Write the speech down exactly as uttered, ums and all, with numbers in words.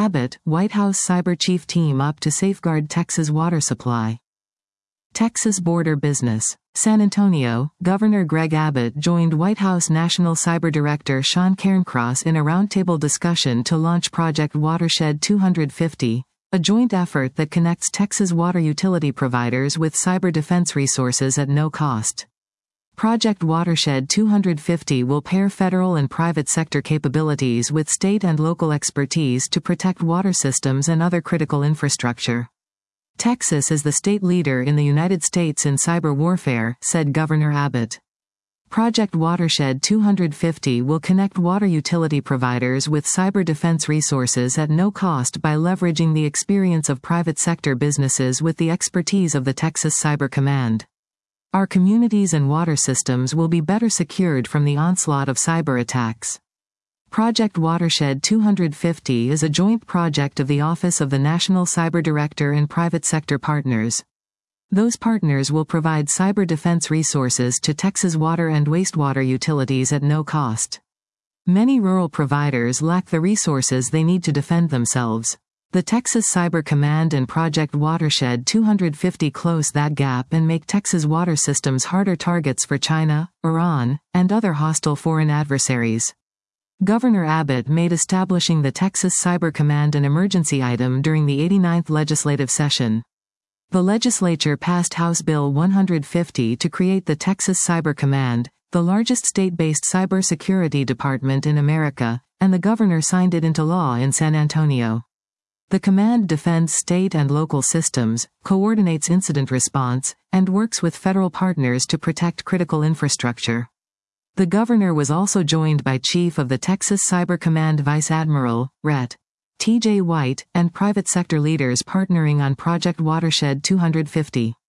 Abbott, White House cyber chief team up to safeguard Texas water supply. Texas border business. San Antonio, Governor Greg Abbott joined White House National Cyber Director Sean Cairncross in a roundtable discussion to launch Project Watershed two hundred fifty, a joint effort that connects Texas water utility providers with cyber defense resources at no cost. Project Watershed two hundred fifty will pair federal and private sector capabilities with state and local expertise to protect water systems and other critical infrastructure. Texas is the state leader in the United States in cyber warfare, said Governor Abbott. Project Watershed two hundred fifty will connect water utility providers with cyber defense resources at no cost by leveraging the experience of private sector businesses with the expertise of the Texas Cyber Command. Our communities and water systems will be better secured from the onslaught of cyber attacks. Project Watershed two hundred fifty is a joint project of the Office of the National Cyber Director and private sector partners. Those partners will provide cyber defense resources to Texas water and wastewater utilities at no cost. Many rural providers lack the resources they need to defend themselves. The Texas Cyber Command and Project Watershed two hundred fifty close that gap and make Texas water systems harder targets for China, Iran, and other hostile foreign adversaries. Governor Abbott made establishing the Texas Cyber Command an emergency item during the eighty-ninth legislative session. The legislature passed House Bill one hundred fifty to create the Texas Cyber Command, the largest state-based cybersecurity department in America, and the governor signed it into law in San Antonio. The command defends state and local systems, coordinates incident response, and works with federal partners to protect critical infrastructure. The governor was also joined by Chief of the Texas Cyber Command Vice Admiral, Rhett T J White, and private sector leaders partnering on Project Watershed two hundred fifty.